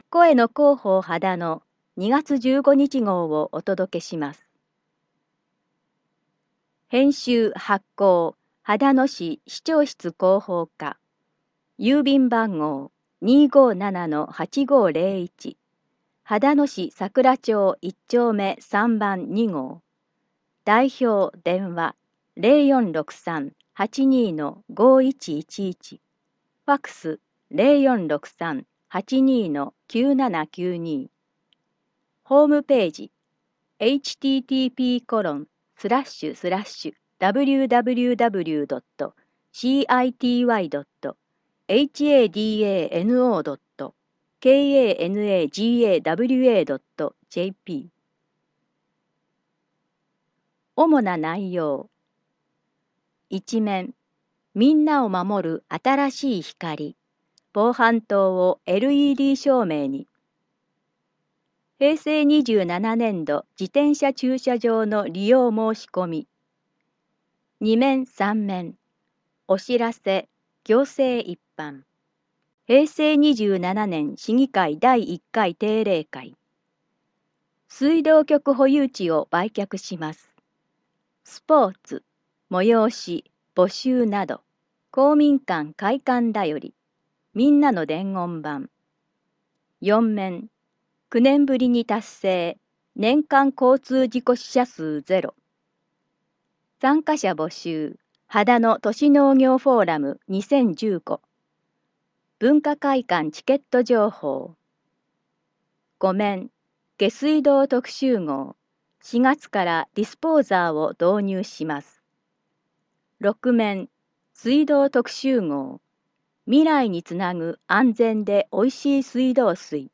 声の広報肌の2月15日号をお届けします。編集発行秦野市市長室広報課郵便番号257-8501秦野市桜町1丁目3番2号代表電話0463-82-5111ファックス0463-82-9792ホームページ http://www.city.hadano.kanagawa.jp 主な内容一面みんなを守る新しい光防犯灯を LED 照明に平成27年度自転車駐車場の利用申し込み2面3面お知らせ行政一般平成27年市議会第1回定例会水道局保有地を売却しますスポーツ催し募集など公民館開館だよりみんなの伝言板4面9年ぶりに達成年間交通事故死者数ゼロ参加者募集秦野都市農業フォーラム2015文化会館チケット情報5面下水道特集号4月からディスポーザーを導入します6面水道特集号未来につなぐ安全でおいしい水道水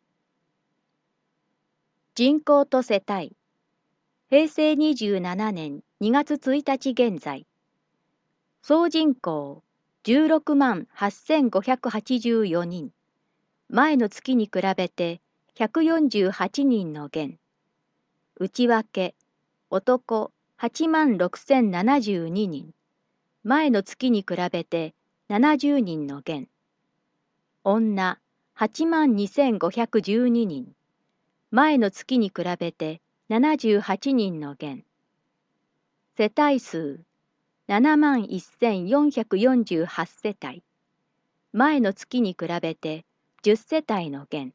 人口と世帯平成27年2月1日現在総人口16万8584人前の月に比べて148人の減内訳男8万6072人前の月に比べて70人の減女8万2512人前の月に比べて78人の減世帯数7万1448世帯前の月に比べて10世帯の減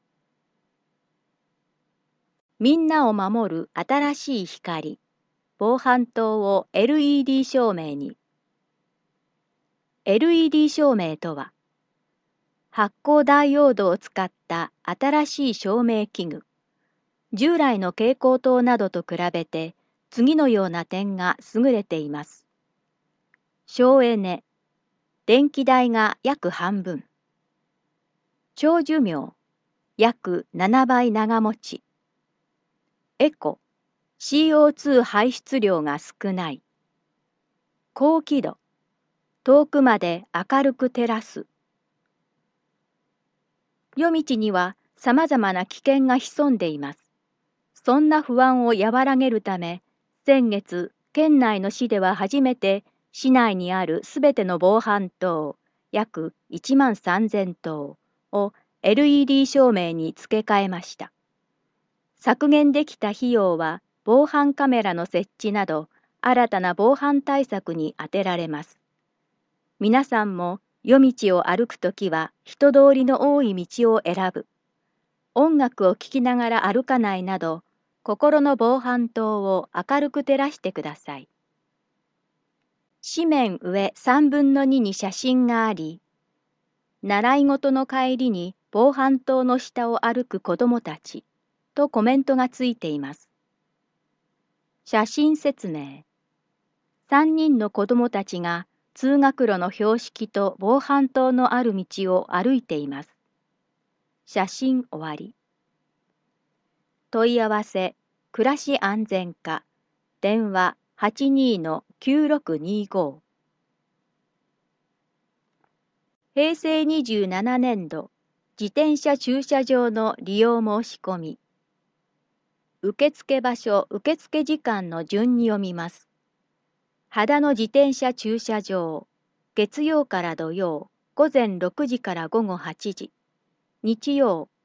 みんなを守る新しい光防犯灯を LED 照明に LED 照明とは発光ダイオードを使った新しい照明器具従来の蛍光灯などと比べて次のような点が優れています省エネ電気代が約半分長寿命約7倍長持ちエコ CO2 排出量が少ない高輝度遠くまで明るく照らす夜道にはさまざまな危険が潜んでいますそんな不安を和らげるため先月県内の市では初めて市内にあるすべての防犯灯約1万3000灯を LED 照明に付け替えました削減できた費用は防犯カメラの設置など新たな防犯対策に充てられます。皆さんも夜道を歩くときは人通りの多い道を選ぶ。音楽を聴きながら歩かないなど心の防犯灯を明るく照らしてください。紙面上3分の2に写真があり、習い事の帰りに防犯灯の下を歩く子どもたちとコメントがついています。写真説明。3人の子どもたちが通学路の標識と防犯灯のある道を歩いています。写真終わり。問い合わせ、暮らし安全課、電話82-9625。平成27年度、自転車駐車場の利用申し込み。受付場所、受付時間の順に読みます。秦野自転車駐車場、月曜から土曜、午前6時から午後8時。日曜、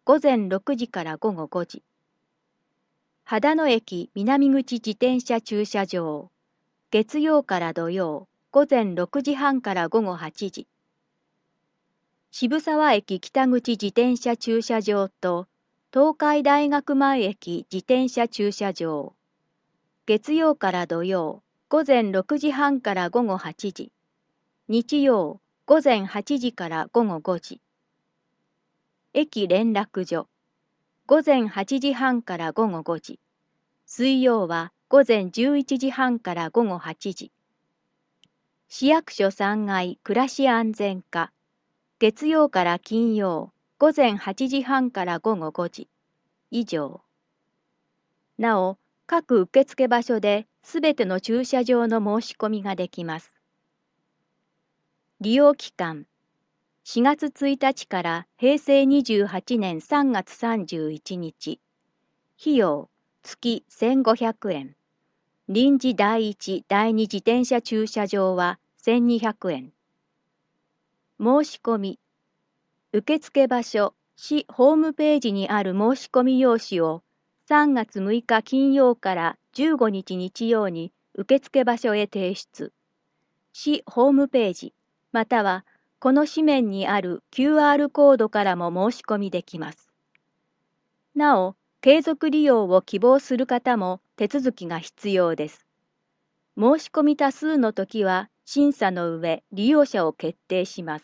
午前6時から午後5時。秦野駅南口自転車駐車場、月曜から土曜、午前6時半から午後8時。渋沢駅北口自転車駐車場と東海大学前駅自転車駐車場、月曜から土曜、午前6時半から午後8時。日曜、午前8時から午後5時。駅連絡所、午前8時半から午後5時。水曜は午前11時半から午後8時。市役所3階暮らし安全課、月曜から金曜、午前8時半から午後5時。以上。なお、各受付場所で、すべての駐車場の申し込みができます。利用期間、4月1日から平成28年3月31日。費用、月1500円。臨時第1、第2自転車駐車場は1200円。申し込み、受付場所、市ホームページにある申し込み用紙を3月6日金曜から15日日曜に受付場所へ提出。市ホームページ、またはこの紙面にある QR コードからも申し込みできます。なお、継続利用を希望する方も手続きが必要です。申し込み多数の時は審査の上、利用者を決定します。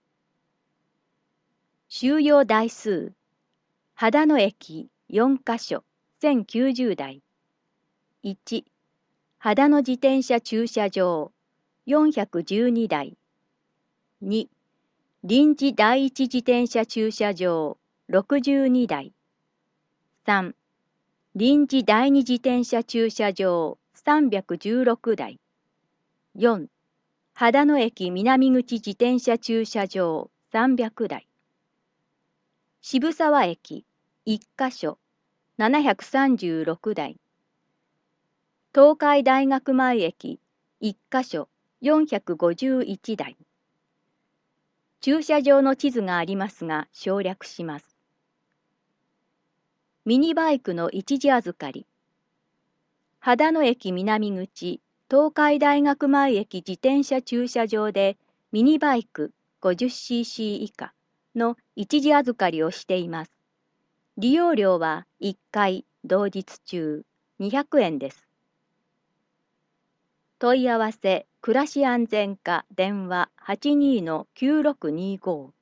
収容台数、秦野駅4カ所、1090台。1、秦野自転車駐車場、412台。2、臨時第一自転車駐車場、62台。3、臨時第二自転車駐車場、316台。4、秦野駅南口自転車駐車場、300台。渋沢駅1カ所、736台。東海大学前駅1カ所、451台。駐車場の地図がありますが省略します。ミニバイクの一時預かり。秦野駅南口、東海大学前駅自転車駐車場でミニバイク 50cc 以下の一時預かりをしています。利用料は1回同日中200円です。問い合わせ、暮らし安全課電話82-9625